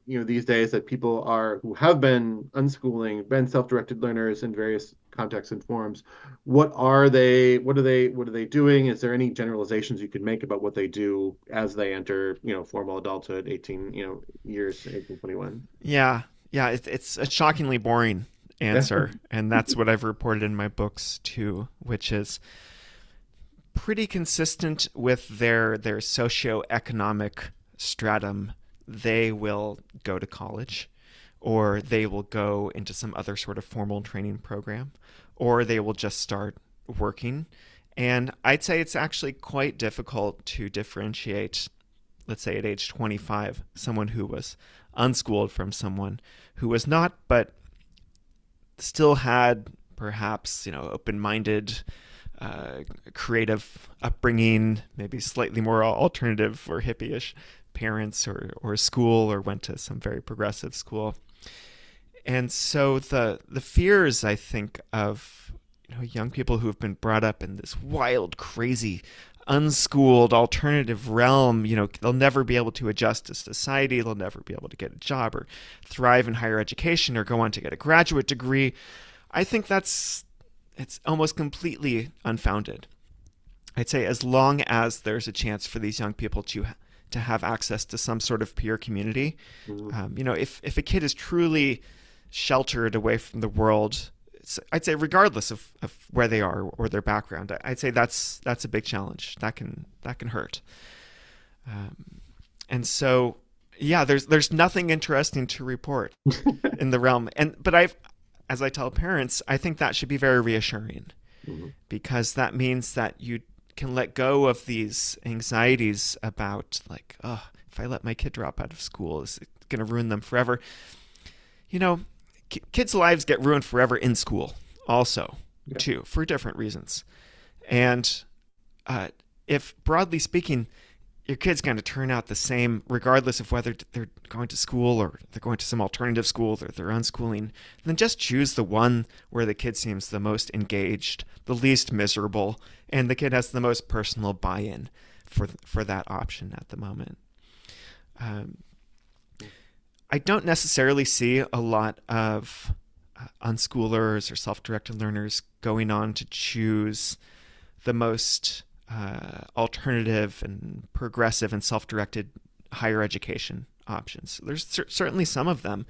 you know, these days that people are who have been unschooling, been self-directed learners in various contexts and forms. What are they? What are they? What are they doing? Is there any generalizations you could make about what they do as they enter, you know, formal adulthood, eighteen, you know, years, eighteen, twenty-one? Yeah, yeah, it, it's a shockingly boring Yeah. answer, and that's what I've reported in my books too, which is pretty consistent with their their socioeconomic stratum. They will go to college, or they will go into some other sort of formal training program, or they will just start working. And I'd say it's actually quite difficult to differentiate, let's say at age twenty-five, someone who was unschooled from someone who was not, but still had perhaps, you know, open-minded, uh, creative upbringing, maybe slightly more alternative or hippie-ish parents, or, or school, or went to some very progressive school. And so the the fears, I think, of, you know, young people who have been brought up in this wild, crazy, unschooled alternative realm, you know, they'll never be able to adjust to society, they'll never be able to get a job or thrive in higher education or go on to get a graduate degree. I think that's it's almost completely unfounded. I'd say as long as there's a chance for these young people to to have access to some sort of peer community, Mhm. um, you know, if if a kid is truly sheltered away from the world, I'd say regardless of, of where they are or their background, I'd say that's that's a big challenge. That can that can hurt. Um, and so, yeah, there's there's nothing interesting to report in the realm. And but I've, as I tell parents, I think that should be very reassuring, Mhm. because that means that you can let go of these anxieties about, like, oh, if I let my kid drop out of school, is it going to ruin them forever? You know, kids' lives get ruined forever in school also, Yeah. too, for different reasons. And uh, if, broadly speaking, your kid's going to turn out the same regardless of whether they're going to school or they're going to some alternative school or they're unschooling, then just choose the one where the kid seems the most engaged, the least miserable, and the kid has the most personal buy-in for for that option at the moment. Um, I don't necessarily see a lot of uh, unschoolers or self-directed learners going on to choose the most uh, alternative and progressive and self-directed higher education options. There's cer- certainly some of them,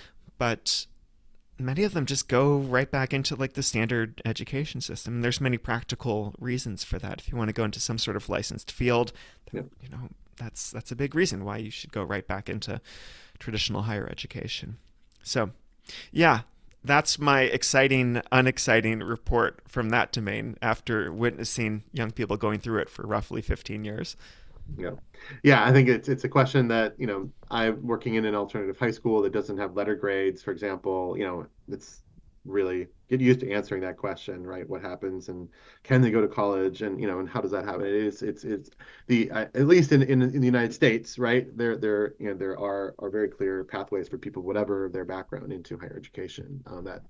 but many of them just go right back into like the standard education system. And there's many practical reasons for that. If you want to go into some sort of licensed field, Yeah. you know, that's that's a big reason why you should go right back into traditional higher education. So, yeah, that's my exciting, unexciting report from that domain after witnessing young people going through it for roughly fifteen years. Yeah. Yeah, I think it's it's a question that, you know, I'm working in an alternative high school that doesn't have letter grades, for example, you know, it's really get used to answering that question, right? What happens and can they go to college and, you know, and how does that happen? It is it's it's the uh, at least in, in in the United States, right? There there you know there are are very clear pathways for people, whatever their background, into higher education, um, that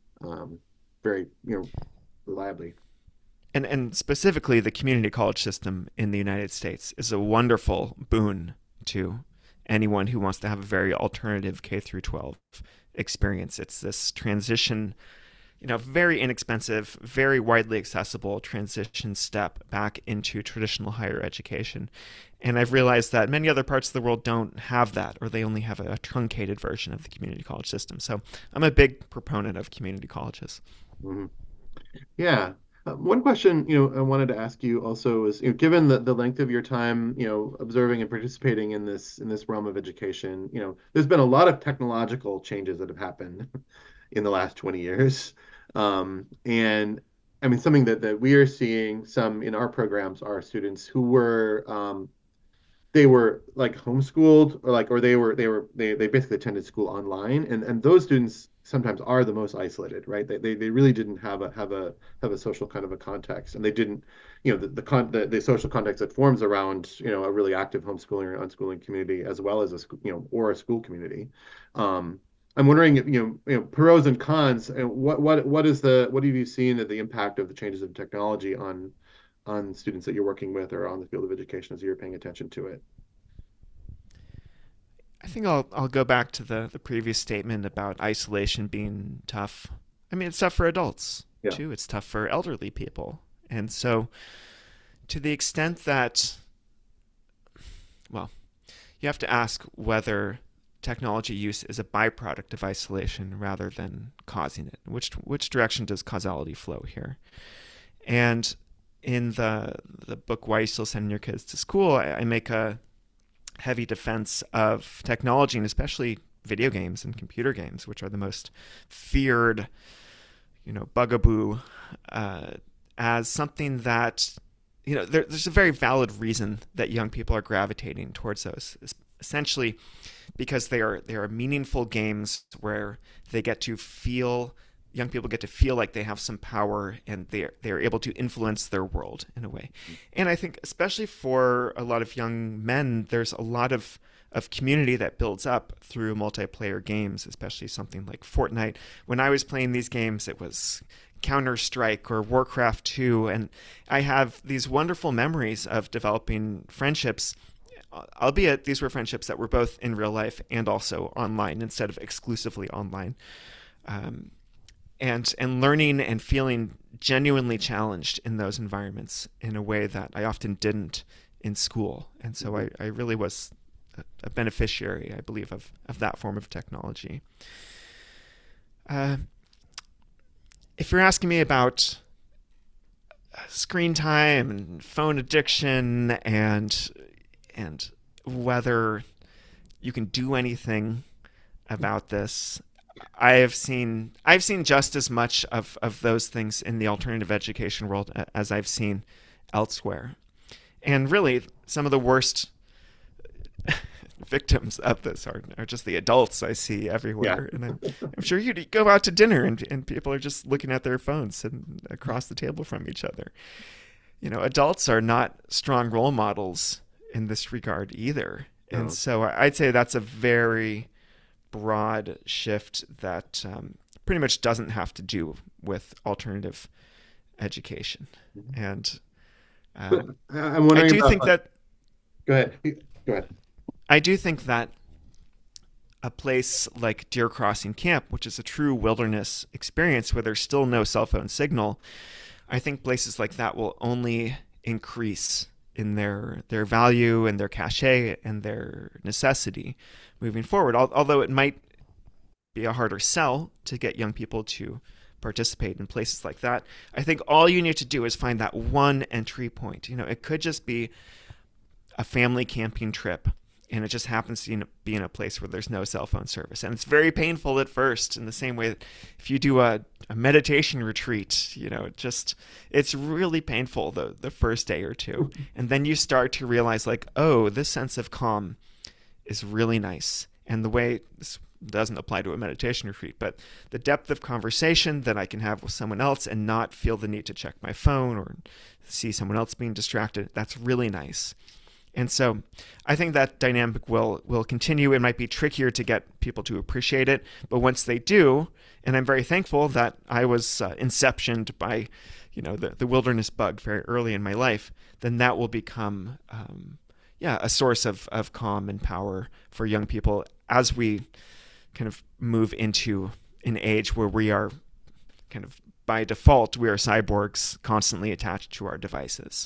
um very, you know, reliably. And and specifically the community college system in the United States is a wonderful boon to anyone who wants to have a very alternative K through twelve experience. It's this transition, you know, very inexpensive, very widely accessible transition step back into traditional higher education. And I've realized that many other parts of the world don't have that, or they only have a truncated version of the community college system. So I'm a big proponent of community colleges. Mhm. Yeah. Uh, one question, you know, I wanted to ask you also is, you know, given the, the length of your time, you know, observing and participating in this in this realm of education, you know, there's been a lot of technological changes that have happened in the last twenty years. Um, and I mean, something that, that we are seeing some in our programs are students who were um, they were like homeschooled or like or they were they were they, they basically attended school online, and and those students sometimes are the most isolated, right? They, they they really didn't have a have a have a social kind of a context, and they didn't, you know, the the, con the, the social context that forms around, you know, a really active homeschooling or unschooling community, as well as a school, you know, or a school community. um I'm wondering, you know, you know, pros and cons, and what what what is the what have you seen that the impact of the changes in technology on on students that you're working with or on the field of education as you're paying attention to it? I think I'll I'll go back to the the previous statement about isolation being tough. I mean, it's tough for adults Yeah. too. It's tough for elderly people. And so to the extent that, well, you have to ask whether technology use is a byproduct of isolation rather than causing it. Which which direction does causality flow here? And in the the book Why You Still Sending Your Kids to School, I, I make a heavy defense of technology, and especially video games and computer games, which are the most feared, you know, bugaboo, uh, as something that, you know, there, there's a very valid reason that young people are gravitating towards those, essentially because they are they are meaningful games where they get to feel young people get to feel like they have some power and they're they're able to influence their world in a way. And I think especially for a lot of young men, there's a lot of of community that builds up through multiplayer games, especially something like Fortnite. When I was playing these games, it was Counter-Strike or Warcraft two, and I have these wonderful memories of developing friendships, albeit these were friendships that were both in real life and also online instead of exclusively online. Um, and and learning and feeling genuinely challenged in those environments in a way that I often didn't in school. And so I, I really was a, a beneficiary, I believe, of, of that form of technology. Uh, if you're asking me about screen time and phone addiction and and whether you can do anything about this, I have seen I've seen just as much of, of those things in the alternative education world as I've seen elsewhere. And really, some of the worst victims of this are, are just the adults I see everywhere. Yeah. And I'm, I'm sure you go out to dinner and, and people are just looking at their phones and across the table from each other. You know, adults are not strong role models in this regard either. No. And so I'd say that's a very broad shift that um, pretty much doesn't have to do with alternative education. Mm-hmm. And um, I'm wondering I do about, think that. Go ahead. Go ahead. I do think that a place like Deer Crossing Camp, which is a true wilderness experience where there's still no cell phone signal, I think places like that will only increase in their their value and their cachet and their necessity moving forward. Although it might be a harder sell to get young people to participate in places like that, I think all you need to do is find that one entry point. You know, it could just be a family camping trip, and it just happens to be in a place where there's no cell phone service. And it's very painful at first, in the same way that if you do a, a meditation retreat, you know, it just, it's really painful the, the first day or two. And then you start to realize like, oh, this sense of calm is really nice. And the way, this doesn't apply to a meditation retreat, but the depth of conversation that I can have with someone else and not feel the need to check my phone or see someone else being distracted, that's really nice. And so I think that dynamic will will continue. It might be trickier to get people to appreciate it, but once they do, and I'm very thankful that I was uh, inceptioned by, you know, the, the wilderness bug very early in my life, then that will become, um, yeah, a source of, of calm and power for young people as we kind of move into an age where we are kind of, by default, we are cyborgs constantly attached to our devices.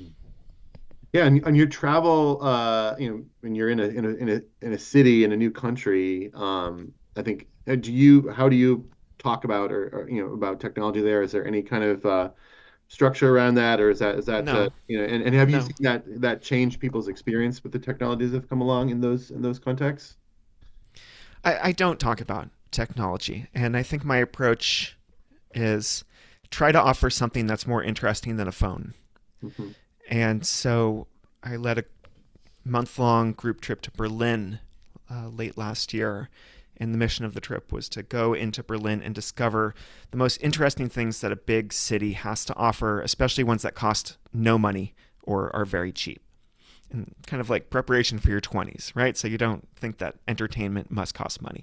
Yeah, and on your travel, uh, you know, when you're in a in a in a in a city in a new country, um, I think, uh, do you how do you talk about or, or you know about technology there? Is there any kind of uh, structure around that, or is that is that no. uh, you know? And, and have you no. seen that that change people's experience with the technologies that have come along in those in those contexts? I, I don't talk about technology, and I think my approach is try to offer something that's more interesting than a phone. Mm-hmm. And so I led a month-long group trip to Berlin uh, late last year. And the mission of the trip was to go into Berlin and discover the most interesting things that a big city has to offer, especially ones that cost no money or are very cheap. And kind of like preparation for your twenties, right? So you don't think that entertainment must cost money.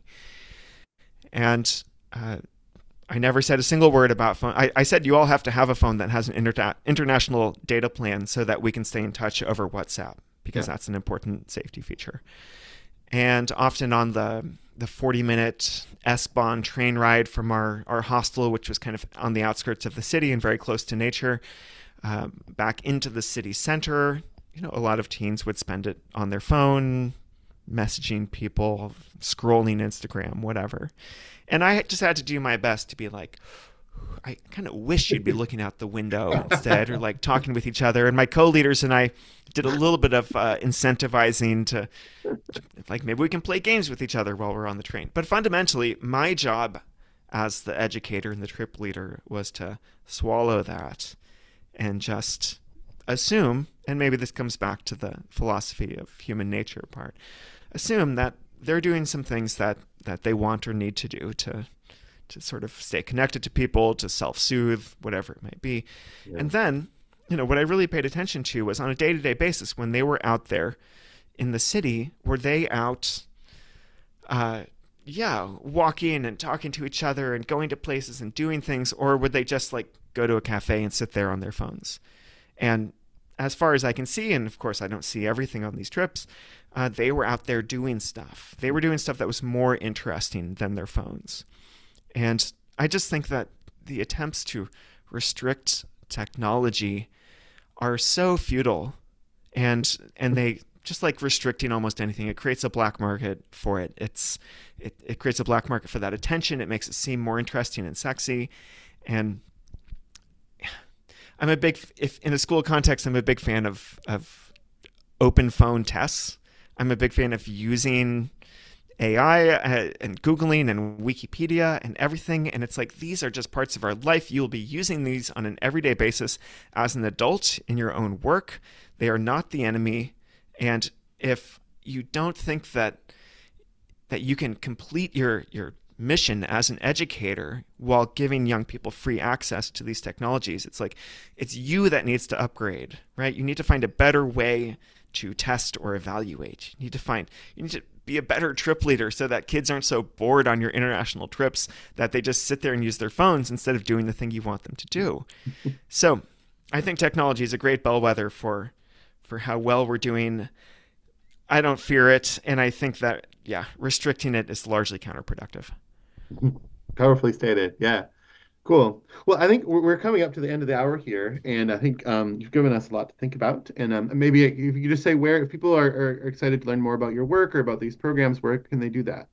And uh, I never said a single word about phone. I, I said you all have to have a phone that has an inter- international data plan so that we can stay in touch over WhatsApp, because yeah. that's an important safety feature. and often on the the forty minute S-Bahn train ride from our, our hostel, which was kind of on the outskirts of the city and very close to nature, um, back into the city center. You know, a lot of teens would spend it on their phone, messaging people, scrolling Instagram, whatever. And I just had to do my best to be like, I kind of wish you'd be looking out the window instead, or like talking with each other. And my co-leaders and I did a little bit of uh, incentivizing to, like, maybe we can play games with each other while we're on the train. But fundamentally, my job as the educator and the trip leader was to swallow that and just assume, and maybe this comes back to the philosophy of human nature part, assume that they're doing some things that, that they want or need to do to to sort of stay connected to people, to self-soothe, whatever it might be. Yeah. And then, you know, what I really paid attention to was on a day-to-day basis when they were out there in the city, were they out, uh, yeah, walking and talking to each other and going to places and doing things, or would they just like go to a cafe and sit there on their phones? And as far as I can see, and of course I don't see everything on these trips, uh, they were out there doing stuff. They were doing stuff that was more interesting than their phones. And I just think that the attempts to restrict technology are so futile, and and they, just like restricting almost anything, it creates a black market for it. It's it, it creates a black market for that attention. It makes it seem more interesting and sexy. And I'm a big, if in a school context, I'm a big fan of of open phone tests. I'm a big fan of using A I uh, and Googling and Wikipedia and everything. And it's like, these are just parts of our life. You'll be using these on an everyday basis as an adult in your own work. They are not the enemy. And if you don't think that that you can complete your, your mission as an educator while giving young people free access to these technologies, it's like, it's you that needs to upgrade, right? You need to find a better way to test or evaluate. You need to find, you need to be a better trip leader so that kids aren't so bored on your international trips that they just sit there and use their phones instead of doing the thing you want them to do. So I think technology is a great bellwether for for how well we're doing. I don't fear it. And I think that, yeah, restricting it is largely counterproductive. Powerfully stated. Yeah. Cool. Well, I think we're we're coming up to the end of the hour here, and I think um, you've given us a lot to think about. And um, maybe if you could just say where, if people are, are excited to learn more about your work or about these programs, where can they do that?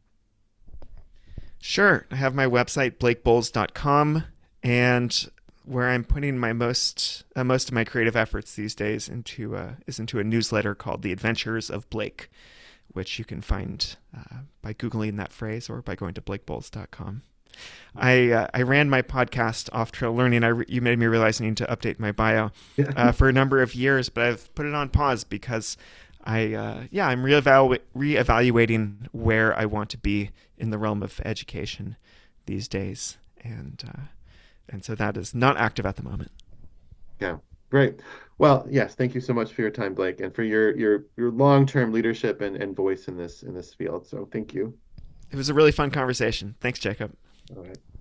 Sure. I have my website, blake bowles dot com, and where I'm putting my most uh, most of my creative efforts these days into uh, is into a newsletter called The Adventures of Blake, which you can find uh, by Googling that phrase or by going to blake bowles dot com. I uh, I ran my podcast Off Trail Learning. I re- you made me realize I need to update my bio Yeah. uh, for a number of years, but I've put it on pause because I uh, yeah I'm reevalu- reevaluating where I want to be in the realm of education these days, and uh, and so that is not active at the moment. Yeah. Great. Well, yes, thank you so much for your time, Blake, and for your your your long-term leadership and, and voice in this in this field. So thank you. It was a really fun conversation. Thanks, Jacob. All right.